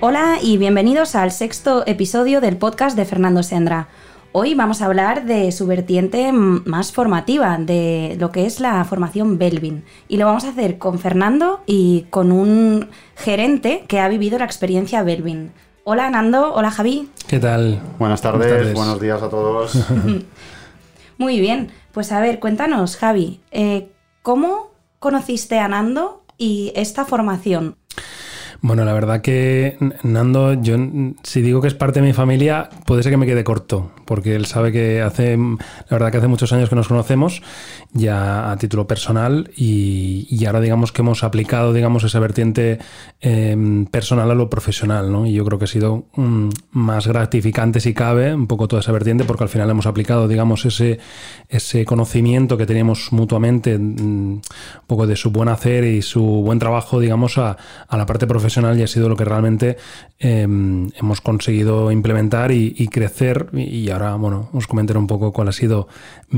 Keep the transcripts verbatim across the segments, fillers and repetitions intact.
Hola y bienvenidos al sexto episodio del podcast de Fernando Sendra. Hoy vamos a hablar de su vertiente más formativa, de lo que es la formación Belbin. Y lo vamos a hacer con Fernando y con un gerente que ha vivido la experiencia Belbin. Hola Nando, hola Javi. ¿Qué tal? Buenas tardes, Buenas tardes. Buenos días a todos. Muy bien, pues a ver, cuéntanos Javi, eh, ¿cómo conociste a Nando y esta formación? Bueno, la verdad que Nando, yo si digo que es parte de mi familia, puede ser que me quede corto, porque él sabe que hace, la verdad que hace muchos años que nos conocemos, ya a título personal, y, y ahora digamos que hemos aplicado, digamos, esa vertiente eh, personal a lo profesional, ¿no? Y yo creo que ha sido um, más gratificante, si cabe, un poco toda esa vertiente, porque al final hemos aplicado, digamos, ese, ese conocimiento que teníamos mutuamente, um, un poco de su buen hacer y su buen trabajo, digamos, a, a la parte profesional. Y ha sido lo que realmente eh, hemos conseguido implementar y, y crecer, y ahora, bueno, os comentaré un poco cuál ha sido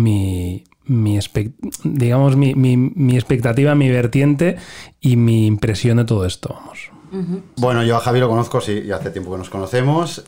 mi, mi, digamos, mi, mi, mi expectativa, mi vertiente y mi impresión de todo esto, vamos. Uh-huh. Bueno, yo a Javi lo conozco, sí, y hace tiempo que nos conocemos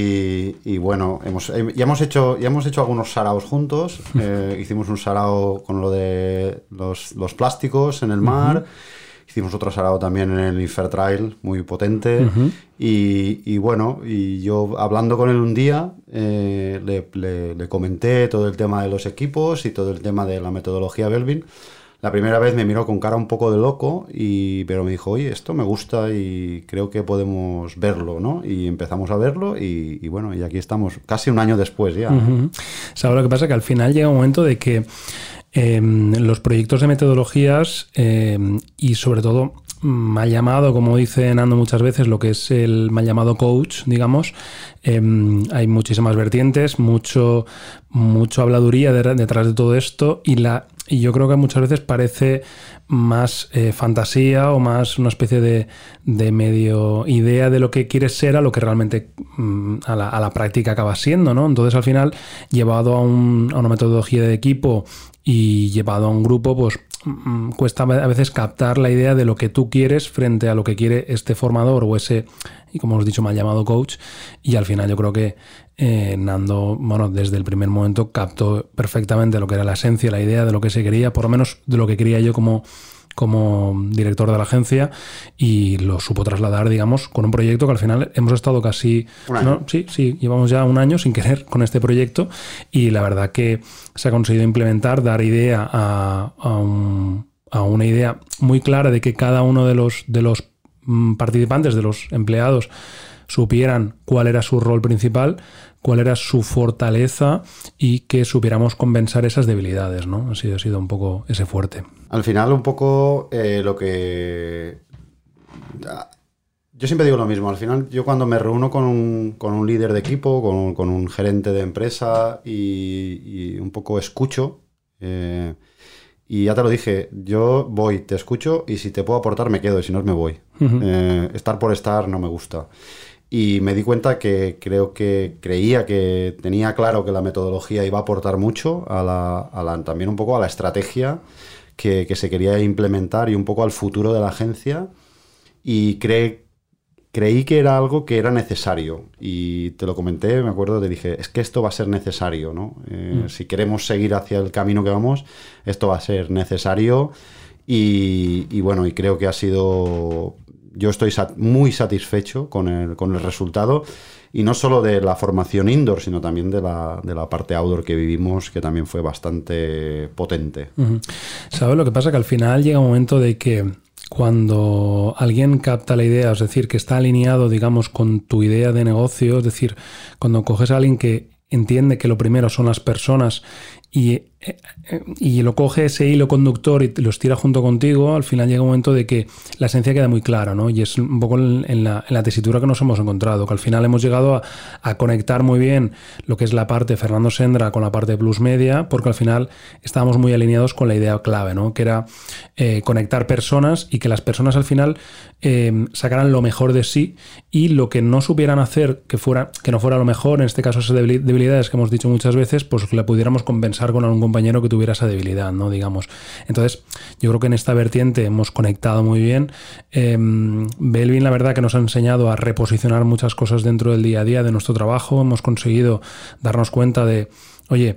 y, y bueno, hemos, ya, hemos hecho, ya hemos hecho algunos saraos juntos, eh, hicimos un sarao con lo de los, los plásticos en el mar. Uh-huh. Hicimos otro sarao también en el Infertrail, muy potente. Uh-huh. Y, y bueno, y yo hablando con él un día, eh, le, le, le comenté todo el tema de los equipos y todo el tema de la metodología Belbin. La primera vez me miró con cara un poco de loco, y, pero me dijo, oye, esto me gusta y creo que podemos verlo, ¿no? Y empezamos a verlo y, y bueno, y aquí estamos, casi un año después ya. Uh-huh. ¿Sabes lo que pasa? Que al final llega un momento de que Eh, los proyectos de metodologías eh, y sobre todo mal llamado, como dice Nando muchas veces, lo que es el mal llamado coach, digamos, eh, hay muchísimas vertientes, mucho, mucho habladuría de, detrás de todo esto, y la y yo creo que muchas veces parece más eh, fantasía o más una especie de, de medio idea de lo que quieres ser a lo que realmente mm, a, la, a la práctica acaba siendo, ¿no? Entonces al final, llevado a, un, a una metodología de equipo y llevado a un grupo, pues mmm, cuesta a veces captar la idea de lo que tú quieres frente a lo que quiere este formador o ese, y como os he dicho, mal llamado coach. Y al final yo creo que eh, Nando, bueno, desde el primer momento captó perfectamente lo que era la esencia, la idea de lo que se quería, por lo menos de lo que quería yo como como director de la agencia, y lo supo trasladar, digamos, con un proyecto que al final hemos estado casi... ¿no? Sí, sí, llevamos ya un año sin querer con este proyecto, y la verdad que se ha conseguido implementar, dar idea a, a, un, a una idea muy clara de que cada uno de los, de los participantes, de los empleados, supieran cuál era su rol principal, cuál era su fortaleza, y que supiéramos compensar esas debilidades, ¿no? Ha sido, ha sido un poco ese fuerte. Al final, un poco eh, lo que... Yo siempre digo lo mismo. Al final, yo cuando me reúno con un, con un líder de equipo, con un, con un gerente de empresa y, y un poco escucho, eh, y ya te lo dije, yo voy, te escucho, y si te puedo aportar me quedo, y si no me voy. Uh-huh. Eh, estar por estar no me gusta. Y me di cuenta que creo que creía que tenía claro que la metodología iba a aportar mucho a la, a la, también un poco a la estrategia que, que se quería implementar y un poco al futuro de la agencia, y cre, creí que era algo que era necesario, y te lo comenté, me acuerdo, te dije, es que esto va a ser necesario, ¿no? Eh, mm. Si queremos seguir hacia el camino que vamos, esto va a ser necesario, y, y bueno, y creo que ha sido... Yo estoy sat- muy satisfecho con el, con el resultado, y no solo de la formación indoor, sino también de la, de la parte outdoor que vivimos, que también fue bastante potente. Uh-huh. ¿Sabes lo que pasa? Que al final llega un momento de que cuando alguien capta la idea, es decir, que está alineado, digamos, con tu idea de negocio, es decir, cuando coges a alguien que entiende que lo primero son las personas y, y lo coge ese hilo conductor y lo estira junto contigo, al final llega un momento de que la esencia queda muy clara, ¿no? Y es un poco en, en, la, en la tesitura que nos hemos encontrado, que al final hemos llegado a, a conectar muy bien lo que es la parte de Fernando Sendra con la parte de Plus Media, porque al final estábamos muy alineados con la idea clave, ¿no? Que era eh, conectar personas, y que las personas al final eh, sacaran lo mejor de sí, y lo que no supieran hacer que fuera que no fuera lo mejor, en este caso esas debilidades que hemos dicho muchas veces, pues que la pudiéramos compensar con algún compañero que tuviera esa debilidad, ¿no? Digamos. Entonces, yo creo que en esta vertiente hemos conectado muy bien. Eh, Belvin, la verdad, que nos ha enseñado a reposicionar muchas cosas dentro del día a día de nuestro trabajo. Hemos conseguido darnos cuenta de, oye,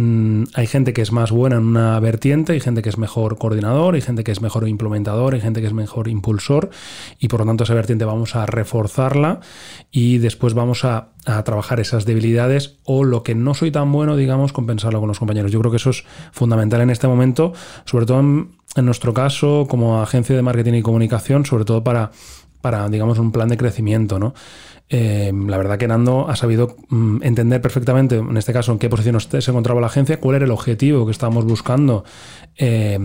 hay gente que es más buena en una vertiente, hay gente que es mejor coordinador, hay gente que es mejor implementador, hay gente que es mejor impulsor, y por lo tanto esa vertiente vamos a reforzarla y después vamos a, a trabajar esas debilidades o lo que no soy tan bueno, digamos, compensarlo con los compañeros. Yo creo que eso es fundamental en este momento, sobre todo en, en nuestro caso como agencia de marketing y comunicación, sobre todo para, para digamos, un plan de crecimiento, ¿no? Eh, la verdad que Nando ha sabido mm, entender perfectamente, en este caso, en qué posición se encontraba la agencia, cuál era el objetivo que estábamos buscando eh,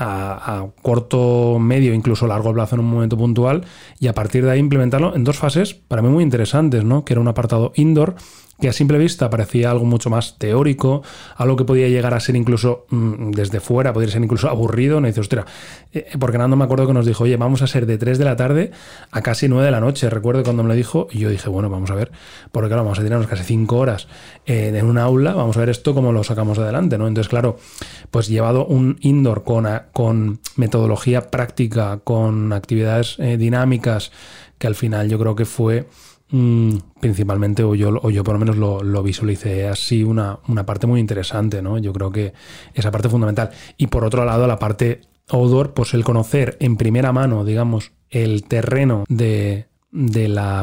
a, a corto, medio, incluso largo plazo en un momento puntual, y a partir de ahí implementarlo en dos fases para mí muy interesantes, ¿no? Que era un apartado indoor, que a simple vista parecía algo mucho más teórico, algo que podía llegar a ser incluso mmm, desde fuera, podría ser incluso aburrido. No dice, ostras, eh, porque Nando me acuerdo que nos dijo, oye, vamos a ser de tres de la tarde a casi nueve de la noche. Recuerdo cuando me lo dijo y yo dije, bueno, vamos a ver, porque claro, vamos a tirarnos casi cinco horas eh, en un aula, vamos a ver esto cómo lo sacamos adelante, ¿no? Entonces, claro, pues llevado un indoor con, con metodología práctica, con actividades eh, dinámicas, que al final yo creo que fue... Mm, principalmente, o yo, o yo por lo menos lo, lo visualicé así, una, una parte muy interesante, ¿no? Yo creo que esa parte fundamental. Y por otro lado, la parte outdoor, pues el conocer en primera mano, digamos, el terreno de, de la...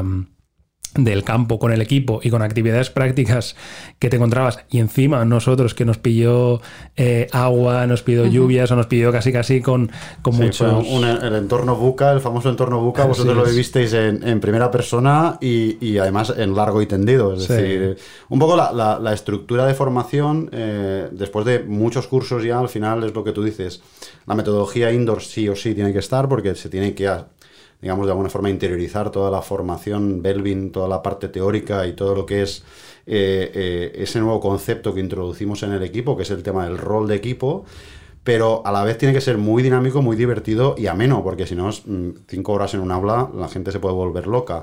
del campo con el equipo y con actividades prácticas que te encontrabas, y encima nosotros que nos pilló eh, agua, nos pidió uh-huh. lluvias o nos pidió casi casi con, con sí, muchos... Un, el entorno buca, el famoso entorno buca, vosotros lo vivisteis en, en primera persona y, y además en largo y tendido, es sí. decir, un poco la, la, la estructura de formación, eh, después de muchos cursos ya, al final es lo que tú dices, la metodología indoor sí o sí tiene que estar porque se tiene que... digamos, de alguna forma interiorizar toda la formación Belvin, toda la parte teórica y todo lo que es eh, eh, ese nuevo concepto que introducimos en el equipo, que es el tema del rol de equipo, pero a la vez tiene que ser muy dinámico, muy divertido y ameno, porque si no, cinco horas en un aula, la gente se puede volver loca.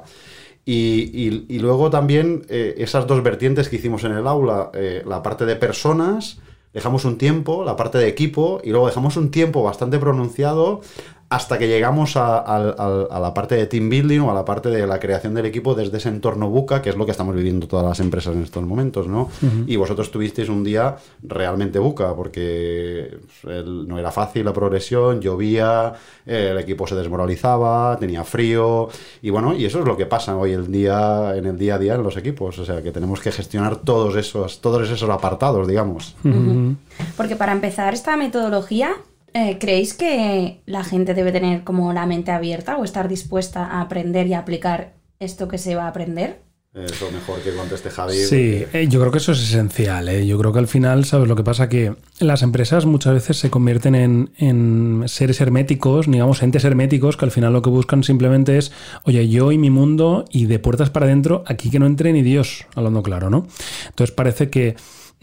Y, y, y luego también eh, esas dos vertientes que hicimos en el aula, eh, la parte de personas, dejamos un tiempo, la parte de equipo, y luego dejamos un tiempo bastante pronunciado hasta que llegamos a, a, a la parte de team building o a la parte de la creación del equipo desde ese entorno buca, que es lo que estamos viviendo todas las empresas en estos momentos, ¿no? Uh-huh. Y vosotros tuvisteis un día realmente buca, porque el, no era fácil la progresión, llovía, el equipo se desmoralizaba, tenía frío, y bueno, y eso es lo que pasa hoy el día, en el día a día en los equipos, o sea, que tenemos que gestionar todos esos, todos esos apartados, digamos. Uh-huh. Porque para empezar esta metodología... Eh, ¿Creéis que la gente debe tener como la mente abierta o estar dispuesta a aprender y a aplicar esto que se va a aprender? Eso mejor que conteste Javi. Sí, porque... eh, yo creo que eso es esencial. ¿eh? Yo creo que al final, ¿sabes lo que pasa? Que las empresas muchas veces se convierten en, en seres herméticos, digamos, entes herméticos, que al final lo que buscan simplemente es, oye, yo y mi mundo y de puertas para adentro, aquí que no entre ni Dios, hablando claro, ¿no? Entonces parece que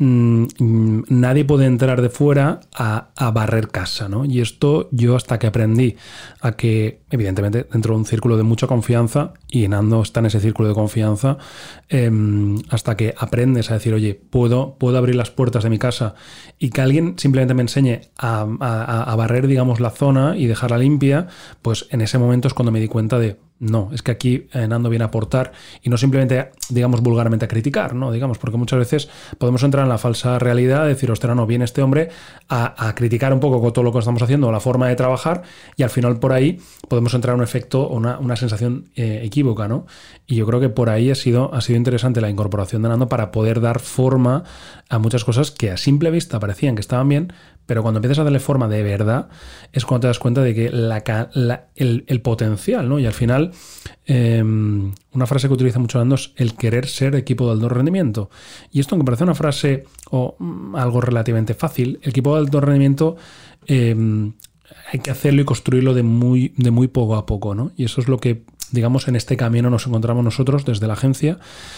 nadie puede entrar de fuera a, a barrer casa, ¿no? Y esto yo hasta que aprendí a que, evidentemente, dentro de un círculo de mucha confianza, y Nando está en ese círculo de confianza, eh, hasta que aprendes a decir, oye, puedo, puedo abrir las puertas de mi casa y que alguien simplemente me enseñe a, a, a barrer, digamos, la zona y dejarla limpia, pues en ese momento es cuando me di cuenta de, no, es que aquí eh, Nando viene a aportar y no simplemente, digamos, vulgarmente a criticar, ¿no? Digamos, porque muchas veces podemos entrar en la falsa realidad de decir, ostras, no, viene este hombre a, a criticar un poco con todo lo que estamos haciendo, la forma de trabajar, y al final por ahí podemos entrar en un efecto o una, una sensación eh, equívoca, ¿no? Y yo creo que por ahí ha sido, ha sido interesante la incorporación de Nando para poder dar forma a muchas cosas que a simple vista parecían que estaban bien, pero cuando empiezas a darle forma de verdad es cuando te das cuenta de que la, la, el, el potencial, ¿no? Y al final, eh, una frase que utiliza mucho Nando es el querer ser equipo de alto rendimiento. Y esto, aunque parece una frase o mm, algo relativamente fácil, el equipo de alto rendimiento eh, hay que hacerlo y construirlo de muy, de muy poco a poco, ¿no? Y eso es lo que digamos, en este camino nos encontramos nosotros desde la agencia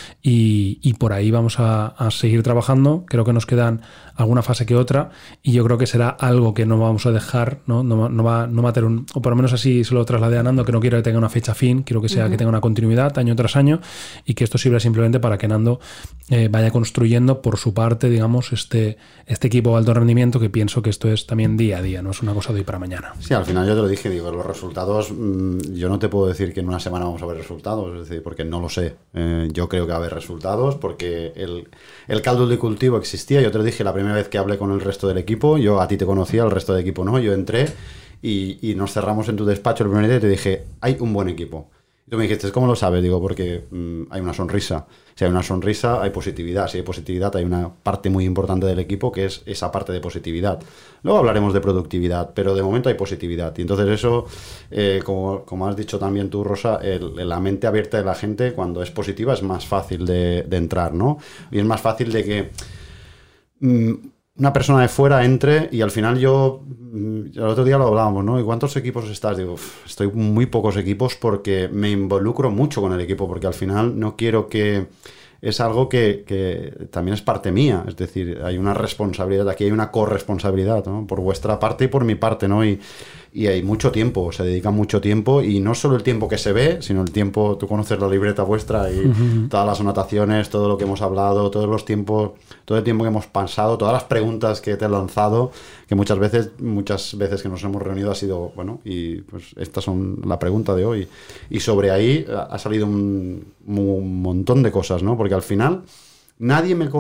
y, y por ahí vamos a, a seguir trabajando. Creo que nos quedan alguna fase que otra y yo creo que será algo que no vamos a dejar, no, no, no, va, no va a tener un, o por lo menos así se lo trasladé a Nando, que no quiero que tenga una fecha fin, quiero que sea uh-huh. que tenga una continuidad año tras año y que esto sirva simplemente para que Nando eh, vaya construyendo por su parte, digamos, este, este equipo de alto rendimiento, que pienso que esto es también día a día, no es una cosa de hoy para mañana. Sí, al final yo te lo dije, digo, los resultados, mmm, yo no te puedo decir que en una semana vamos a ver resultados, es decir, porque no lo sé. Eh, yo creo que va a haber resultados porque el, el caldo de cultivo existía. Yo te lo dije la primera vez que hablé con el resto del equipo, yo a ti te conocía, al resto del equipo no, yo entré y, y nos cerramos en tu despacho el primer día y te dije, hay un buen equipo. Y tú me dijiste, ¿cómo lo sabes? Digo, porque mmm, hay una sonrisa. Si hay una sonrisa, hay positividad. Si hay positividad, hay una parte muy importante del equipo que es esa parte de positividad. Luego hablaremos de productividad, pero de momento hay positividad. Y entonces eso, eh, como, como has dicho también tú, Rosa, el, la mente abierta de la gente cuando es positiva es más fácil de, de entrar, ¿no? Y es más fácil de que mmm, una persona de fuera entre y al final yo, el otro día lo hablábamos, ¿no? ¿Y cuántos equipos estás? Digo, uff, estoy muy pocos equipos porque me involucro mucho con el equipo, porque al final no quiero que... Es algo que, que también es parte mía, es decir, hay una responsabilidad, aquí hay una corresponsabilidad, ¿no? Por vuestra parte y por mi parte, ¿no? Y, y hay mucho tiempo, se dedica mucho tiempo y no solo el tiempo que se ve, sino el tiempo, tú conoces la libreta vuestra y uh-huh. todas las anotaciones, todo lo que hemos hablado, todos los tiempos, todo el tiempo que hemos pasado, todas las preguntas que te he lanzado, que muchas veces, muchas veces que nos hemos reunido ha sido, bueno, y pues estas son la pregunta de hoy. Y sobre ahí ha salido un, un montón de cosas, ¿no? Porque al final nadie me,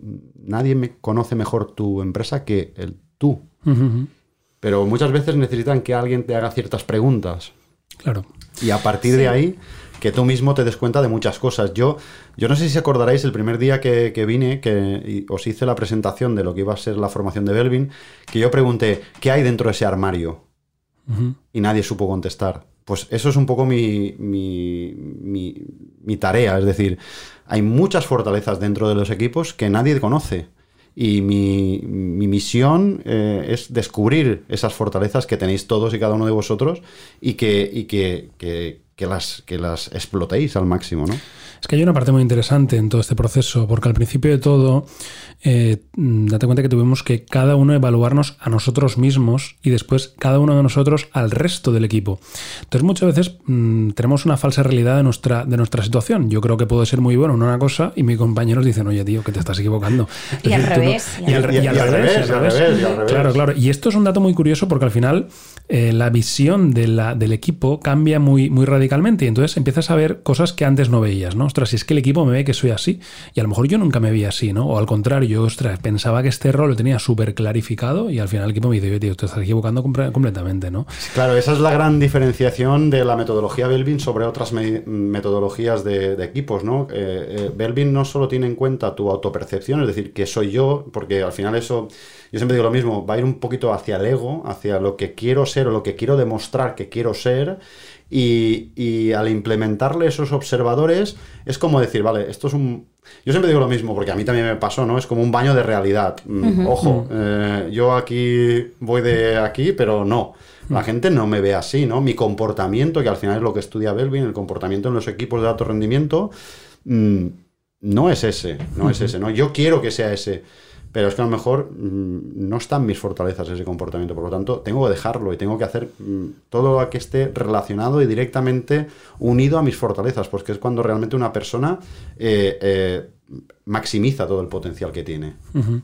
nadie me conoce mejor tu empresa que el tú. Uh-huh. Pero muchas veces necesitan que alguien te haga ciertas preguntas. Claro. Y a partir sí. de ahí, que tú mismo te des cuenta de muchas cosas. Yo, yo no sé si acordaréis el primer día que, que vine, que os hice la presentación de lo que iba a ser la formación de Belvin, que yo pregunté, ¿qué hay dentro de ese armario? Uh-huh. Y nadie supo contestar. Pues eso es un poco mi, mi, mi, mi tarea. Es decir, hay muchas fortalezas dentro de los equipos que nadie conoce. Y mi, mi misión eh, es descubrir esas fortalezas que tenéis todos y cada uno de vosotros y que, y que, que, que, las, que las explotéis al máximo, ¿no? Es que hay una parte muy interesante en todo este proceso, porque al principio de todo, eh, date cuenta que tuvimos que cada uno evaluarnos a nosotros mismos y después cada uno de nosotros al resto del equipo. Entonces muchas veces mmm, tenemos una falsa realidad de nuestra, de nuestra situación. Yo creo que puedo ser muy bueno en una cosa y mis compañeros dicen, oye tío, que te estás equivocando. Y al revés. Y al revés. Claro, claro. Y esto es un dato muy curioso porque al final eh, la visión de la, del equipo cambia muy, muy radicalmente y entonces empiezas a ver cosas que antes no veías, ¿no? Ostras, si es que el equipo me ve que soy así y a lo mejor yo nunca me vi así, ¿no? O al contrario, yo, ostras, pensaba que este rol lo tenía súper clarificado y al final el equipo me dice, tío, te estás equivocando comp- completamente, ¿no? Claro, esa es la gran diferenciación de la metodología Belvin sobre otras me- metodologías de, de equipos, ¿no? Eh, eh, Belvin no solo tiene en cuenta tu autopercepción, es decir, que soy yo, porque al final eso, yo siempre digo lo mismo, va a ir un poquito hacia el ego, hacia lo que quiero ser o lo que quiero demostrar que quiero ser. Y, y al implementarle esos observadores es como decir, vale, esto es un... Yo siempre digo lo mismo, porque a mí también me pasó, ¿no? Es como un baño de realidad. Uh-huh. Ojo, eh, yo aquí voy de aquí, pero no. La gente no me ve así, ¿no? Mi comportamiento, que al final es lo que estudia Belvin, el comportamiento en los equipos de alto rendimiento, mmm, no es ese, no uh-huh. es ese, ¿no? Yo quiero que sea ese. Pero es que a lo mejor mmm, no están mis fortalezas ese comportamiento. Por lo tanto, tengo que dejarlo y tengo que hacer mmm, todo lo que esté relacionado y directamente unido a mis fortalezas, porque es cuando realmente una persona eh, eh, maximiza todo el potencial que tiene. Uh-huh.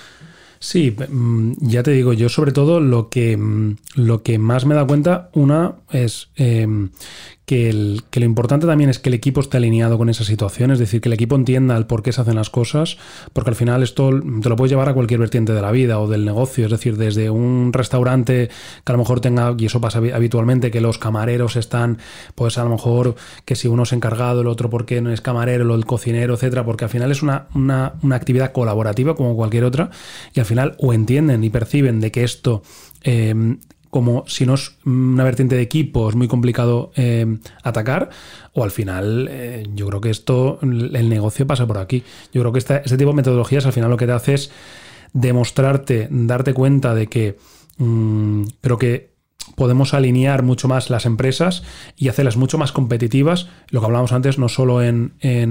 Sí, ya te digo, yo sobre todo lo que, lo que más me da cuenta, una, es eh, que, el, que lo importante también es que el equipo esté alineado con esa situación, es decir, que el equipo entienda el por qué se hacen las cosas, porque al final esto te lo puedes llevar a cualquier vertiente de la vida o del negocio, es decir, desde un restaurante que a lo mejor tenga, y eso pasa habitualmente, que los camareros están, pues a lo mejor que si uno es encargado, el otro porque no es camarero, el cocinero, etcétera, porque al final es una, una, una actividad colaborativa como cualquier otra, y al final o entienden y perciben de que esto, eh, como si no es una vertiente de equipo, es muy complicado eh, atacar, o al final eh, yo creo que esto, el negocio pasa por aquí. Yo creo que esta, este tipo de metodologías al final lo que te hace es demostrarte, darte cuenta de que mmm, creo que podemos alinear mucho más las empresas y hacerlas mucho más competitivas, lo que hablábamos antes, no solo en,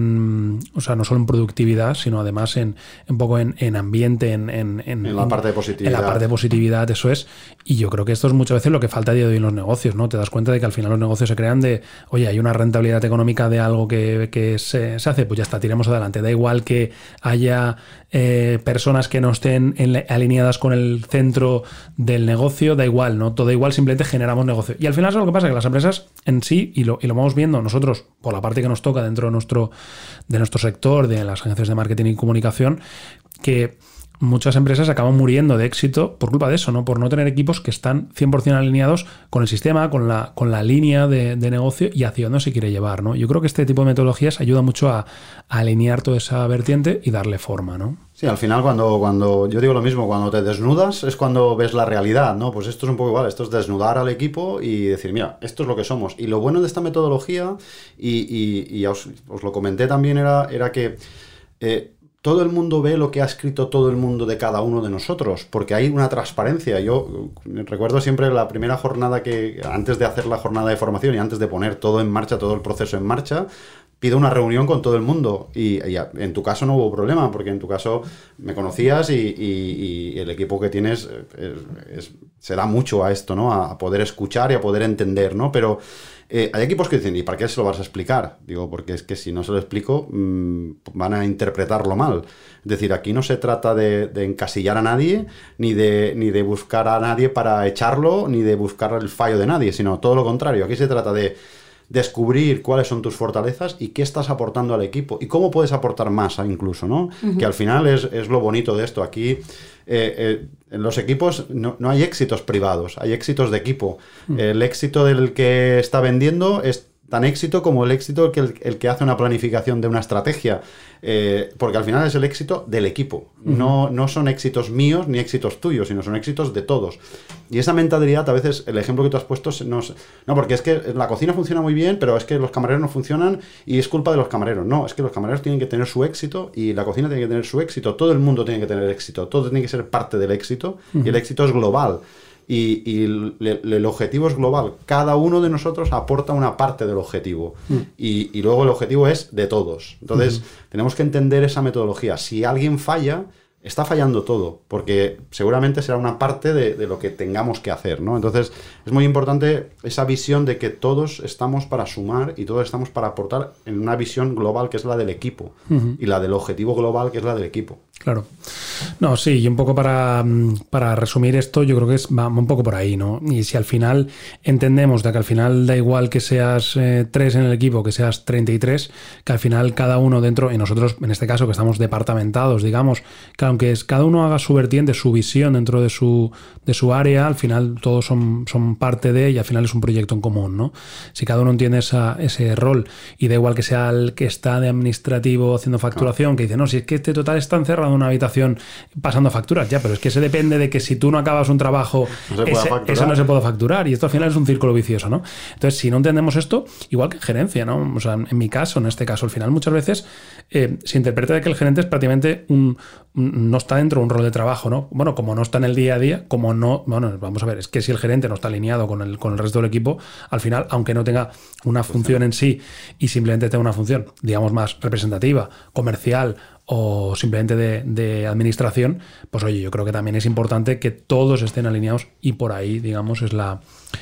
en o sea, no solo en productividad, sino además en un poco en, en ambiente, en, en, en, en la parte de positividad. En la parte de positividad, eso es. Y yo creo que esto es muchas veces lo que falta a día de hoy en los negocios, ¿no? Te das cuenta de que al final los negocios se crean de, oye, hay una rentabilidad económica de algo que, que se, se hace, pues ya está, tiremos adelante. Da igual que haya eh, personas que no estén en, alineadas con el centro del negocio, da igual, ¿no? Todo igual, simplemente generamos negocio. Y al final es lo que pasa, que las empresas en sí, y lo, y lo vamos viendo nosotros por la parte que nos toca dentro de nuestro, de nuestro sector, de las agencias de marketing y comunicación, que muchas empresas acaban muriendo de éxito por culpa de eso, ¿no? Por no tener equipos que están cien por ciento alineados con el sistema, con la, con la línea de, de negocio y hacia dónde se quiere llevar, ¿no? Yo creo que este tipo de metodologías ayuda mucho a, a alinear toda esa vertiente y darle forma, ¿no? Sí, al final cuando, cuando yo digo lo mismo, cuando te desnudas es cuando ves la realidad, ¿no? Pues esto es un poco igual, esto es desnudar al equipo y decir, mira, esto es lo que somos. Y lo bueno de esta metodología, y, y, y os, os lo comenté también, era, era que eh, todo el mundo ve lo que ha escrito todo el mundo de cada uno de nosotros, porque hay una transparencia. Yo recuerdo siempre la primera jornada que, antes de hacer la jornada de formación y antes de poner todo en marcha, todo el proceso en marcha, pido una reunión con todo el mundo y, y en tu caso no hubo problema, porque en tu caso me conocías y, y, y el equipo que tienes es, es, se da mucho a esto, ¿no? A poder escuchar y a poder entender, ¿no? Pero eh, hay equipos que dicen, ¿y para qué se lo vas a explicar? Digo, porque es que si no se lo explico mmm, van a interpretarlo mal. Es decir, aquí no se trata de, de encasillar a nadie, ni de, ni de buscar a nadie para echarlo, ni de buscar el fallo de nadie, sino todo lo contrario. Aquí se trata de descubrir cuáles son tus fortalezas y qué estás aportando al equipo y cómo puedes aportar más incluso, ¿no? Uh-huh. Que al final es, es lo bonito de esto. Aquí eh, eh, en los equipos no, no hay éxitos privados, hay éxitos de equipo. Uh-huh. El éxito del que está vendiendo es tan éxito como el éxito que el, el que hace una planificación de una estrategia, eh, porque al final es el éxito del equipo. Uh-huh. No, no son éxitos míos ni éxitos tuyos, sino son éxitos de todos. Y esa mentalidad, a veces, el ejemplo que tú has puesto, no, no, porque es que la cocina funciona muy bien, pero es que los camareros no funcionan y es culpa de los camareros. No, es que los camareros tienen que tener su éxito y la cocina tiene que tener su éxito. Todo el mundo tiene que tener éxito, todo tiene que ser parte del éxito. Uh-huh. Y el éxito es global. Y, y el, el objetivo es global. Cada uno de nosotros aporta una parte del objetivo. Mm. Y, y luego el objetivo es de todos. Entonces, mm. tenemos que entender esa metodología. Si alguien falla, está fallando todo, porque seguramente será una parte de, de lo que tengamos que hacer, ¿no? Entonces, es muy importante esa visión de que todos estamos para sumar y todos estamos para aportar en una visión global que es la del equipo. Mm-hmm. Y la del objetivo global que es la del equipo. Claro. No, sí, y un poco para, para resumir esto, yo creo que es, va un poco por ahí, ¿no? Y si al final entendemos de que al final da igual que seas eh, tres en el equipo, que seas treinta y tres, que al final cada uno dentro, y nosotros en este caso que estamos departamentados, digamos, que aunque es, cada uno haga su vertiente, su visión dentro de su, de su área, al final todos son, son parte de, y al final es un proyecto en común, ¿no? Si cada uno entiende esa, ese rol, y da igual que sea el que está de administrativo haciendo facturación, que dice, no, si es que este total está encerrado en una habitación pasando facturas, ya, pero es que se depende de que si tú no acabas un trabajo, no ese, eso no se puede facturar, y esto al final es un círculo vicioso, ¿no? Entonces, si no entendemos esto, igual que en gerencia, ¿no? O sea, en mi caso, en este caso, al final muchas veces eh, se interpreta de que el gerente es prácticamente un, un, no está dentro de un rol de trabajo, ¿no? Bueno, como no está en el día a día, como no, bueno, vamos a ver, es que si el gerente no está alineado con el, con el resto del equipo, al final, aunque no tenga una función en sí y simplemente tenga una función, digamos, más representativa, comercial, o simplemente de, de administración, pues oye, yo creo que también es importante que todos estén alineados y por ahí, digamos, es la,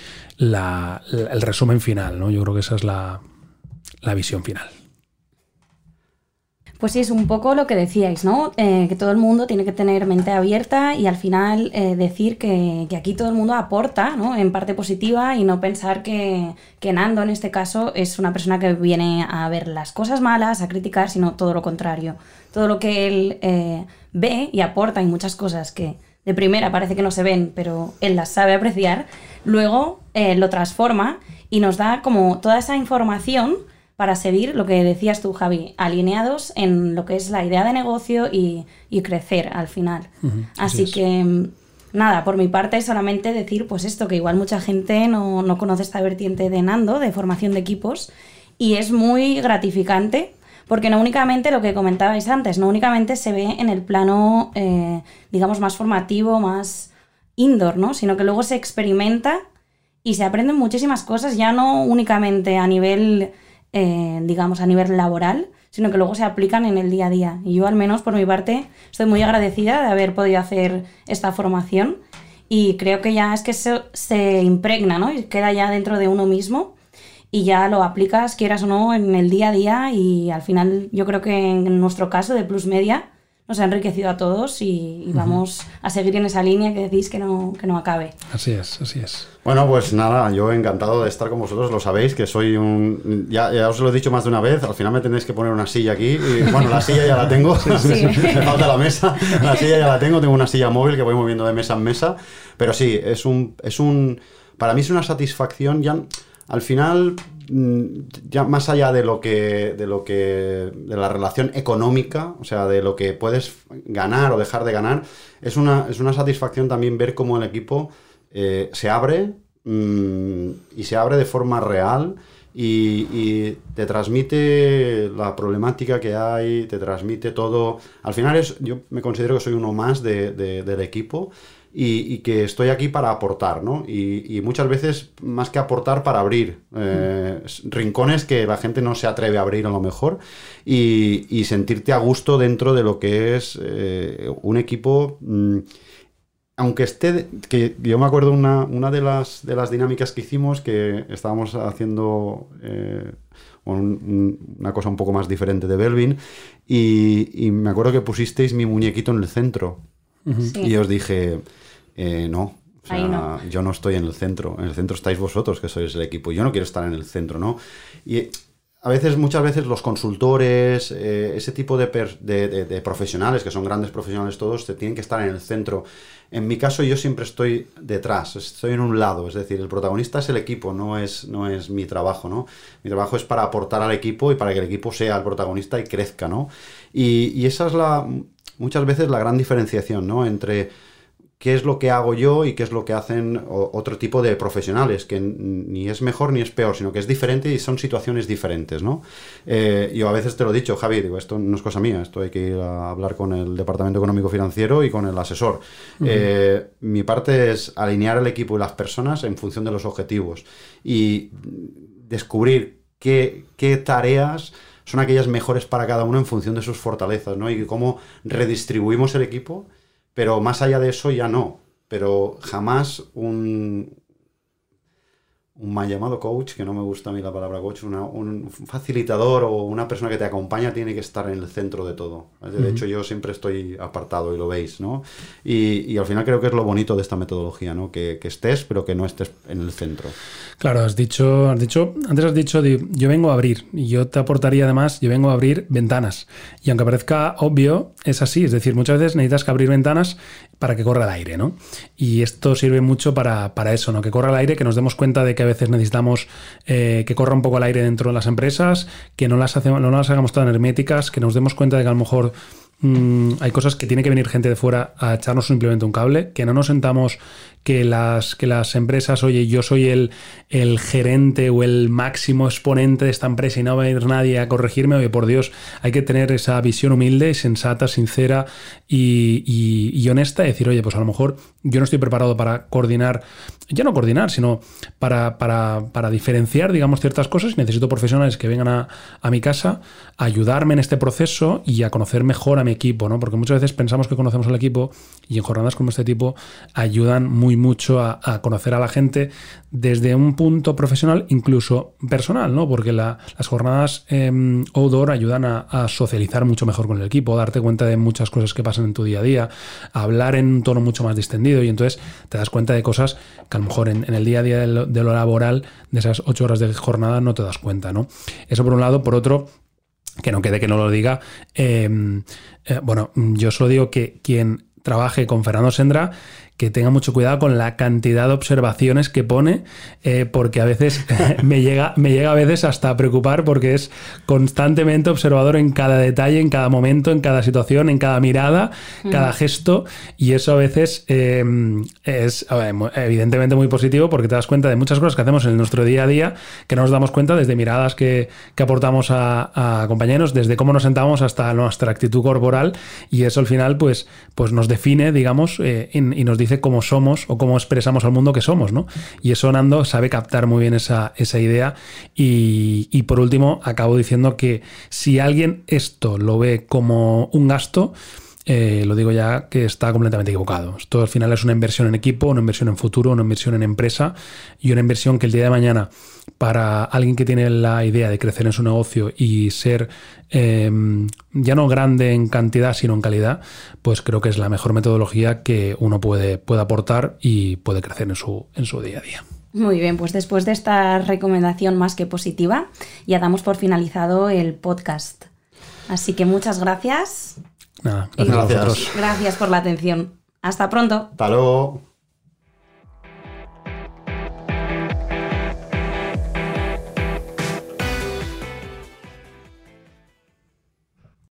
la, la el resumen final, ¿no? Yo creo que esa es la, la visión final. Pues sí, es un poco lo que decíais, ¿no? Eh, que todo el mundo tiene que tener mente abierta y al final eh, decir que, que aquí todo el mundo aporta, ¿no? En parte positiva y no pensar que, que Nando en este caso es una persona que viene a ver las cosas malas, a criticar, sino todo lo contrario. Todo lo que él eh, ve y aporta y muchas cosas que de primera parece que no se ven, pero él las sabe apreciar, luego eh, lo transforma y nos da como toda esa información para seguir, lo que decías tú, Javi, alineados en lo que es la idea de negocio y, y crecer al final. Uh-huh, así así que, nada, por mi parte solamente decir pues esto, que igual mucha gente no, no conoce esta vertiente de Nando, de formación de equipos, y es muy gratificante, porque no únicamente lo que comentabais antes, no únicamente se ve en el plano, eh, digamos, más formativo, más indoor, ¿no? Sino que luego se experimenta y se aprenden muchísimas cosas, ya no únicamente a nivel, eh, digamos, a nivel laboral, sino que luego se aplican en el día a día. Y yo, al menos por mi parte, estoy muy agradecida de haber podido hacer esta formación y creo que ya es que se, se impregna, ¿no? Y queda ya dentro de uno mismo y ya lo aplicas, quieras o no, en el día a día y al final yo creo que en nuestro caso de Plus Media nos ha enriquecido a todos y, y vamos uh-huh. a seguir en esa línea que decís que no, que no acabe. Así es, así es. Bueno, pues nada, yo encantado de estar con vosotros, lo sabéis, que soy un... Ya, ya os lo he dicho más de una vez, al final me tenéis que poner una silla aquí, y bueno, la silla ya la tengo, sí. me falta la mesa, la silla ya la tengo, tengo una silla móvil que voy moviendo de mesa en mesa, pero sí, es un... Es un para mí es una satisfacción ya... Al final, ya más allá de lo que de lo que de la relación económica, o sea, de lo que puedes ganar o dejar de ganar, es una, es una satisfacción también ver cómo el equipo eh, se abre mmm, y se abre de forma real y, y te transmite la problemática que hay, te transmite todo. Al final es, yo me considero que soy uno más de, de, del equipo. Y, y que estoy aquí para aportar, ¿no? Y, y muchas veces, más que aportar, para abrir eh, rincones que la gente no se atreve a abrir a lo mejor y, y sentirte a gusto dentro de lo que es eh, un equipo... Mmm, aunque esté... que yo me acuerdo una, una de, las, de las dinámicas que hicimos, que estábamos haciendo... Eh, Un, un, una cosa un poco más diferente de Belvin y, y me acuerdo que pusisteis mi muñequito en el centro. Uh-huh. Sí. Y os dije, eh, no, o sea, no, yo no estoy en el centro, en el centro estáis vosotros, que sois el equipo, yo no quiero estar en el centro, ¿no? Y a veces, muchas veces los consultores, eh, ese tipo de, per, de, de, de profesionales, que son grandes profesionales todos, te tienen que estar en el centro. En mi caso, yo siempre estoy detrás, estoy en un lado, es decir, el protagonista es el equipo, no es, no es mi trabajo, ¿no? Mi trabajo es para aportar al equipo y para que el equipo sea el protagonista y crezca, ¿no? Y, y esa es la... muchas veces la gran diferenciación, ¿no? Entre qué es lo que hago yo y qué es lo que hacen o, otro tipo de profesionales, que ni es mejor ni es peor, sino que es diferente y son situaciones diferentes, ¿no? Eh, yo a veces te lo he dicho, Javi, digo, esto no es cosa mía, esto hay que ir a hablar con el Departamento Económico Financiero y con el asesor. Uh-huh. Eh, mi parte es alinear el equipo y las personas en función de los objetivos y descubrir qué, qué tareas son aquellas mejores para cada uno en función de sus fortalezas, ¿no? Y cómo redistribuimos el equipo, pero más allá de eso ya no. Pero jamás un, un mal llamado coach, que no me gusta a mí la palabra coach, una, un facilitador o una persona que te acompaña tiene que estar en el centro de todo. De uh-huh. hecho, yo siempre estoy apartado y lo veis, ¿no? Y, y al final creo que es lo bonito de esta metodología, ¿no? Que, que estés, pero que no estés en el centro. Claro, has dicho, has dicho, antes has dicho, yo vengo a abrir, y yo te aportaría además, yo vengo a abrir ventanas. Y aunque parezca obvio, es así, es decir, muchas veces necesitas que abrir ventanas para que corra el aire, ¿no? Y esto sirve mucho para, para eso, ¿no? Que corra el aire, que nos demos cuenta de que a veces necesitamos eh, que corra un poco el aire dentro de las empresas, que no las, hacemos, no las hagamos tan herméticas, que nos demos cuenta de que a lo mejor mmm, hay cosas que tiene que venir gente de fuera a echarnos simplemente un cable, que no nos sentamos que las, que las empresas, oye, yo soy el, el gerente o el máximo exponente de esta empresa y no va a ir nadie a corregirme. Oye, por Dios, hay que tener esa visión humilde, sensata, sincera y, y, y honesta, y decir, oye, pues a lo mejor yo no estoy preparado para coordinar, ya no coordinar, sino para, para, para diferenciar, digamos, ciertas cosas, y necesito profesionales que vengan a, a mi casa a ayudarme en este proceso y a conocer mejor a mi equipo, ¿no? Porque muchas veces pensamos que conocemos al equipo y en jornadas como este tipo ayudan muy mucho a, a conocer a la gente desde un punto profesional, incluso personal, ¿no? Porque la, las jornadas eh, outdoor ayudan a, a socializar mucho mejor con el equipo, darte cuenta de muchas cosas que pasan en tu día a día, a hablar en un tono mucho más distendido, y entonces te das cuenta de cosas que a lo mejor en, en el día a día de lo, de lo laboral, de esas ocho horas de jornada, no te das cuenta, ¿no? Eso por un lado. Por otro, que no quede que no lo diga, eh, eh, bueno, yo solo digo que quien trabaje con Fernando Sendra, que tenga mucho cuidado con la cantidad de observaciones que pone, eh, porque a veces me llega, me llega a veces hasta a preocupar, porque es constantemente observador en cada detalle, en cada momento, en cada situación, en cada mirada, mm. cada gesto, y eso a veces eh, es ver, evidentemente muy positivo, porque te das cuenta de muchas cosas que hacemos en nuestro día a día que no nos damos cuenta, desde miradas que, que aportamos a, a compañeros, desde cómo nos sentamos hasta nuestra actitud corporal, y eso al final pues, pues nos define, digamos, eh, y, y nos dice cómo somos o cómo expresamos al mundo que somos, ¿no? Y eso Nando sabe captar muy bien esa, esa idea. Y, y por último, acabo diciendo que si alguien esto lo ve como un gasto, Eh, lo digo ya que está completamente equivocado. Esto al final es una inversión en equipo, una inversión en futuro, una inversión en empresa y una inversión que el día de mañana, para alguien que tiene la idea de crecer en su negocio y ser eh, ya no grande en cantidad sino en calidad, pues creo que es la mejor metodología que uno puede, puede aportar y puede crecer en su, en su día a día. Muy bien, pues después de esta recomendación más que positiva, ya damos por finalizado el podcast. Así que muchas gracias. Nada, gracias, gracias. a vosotros. Gracias por la atención. Hasta pronto. Hasta luego.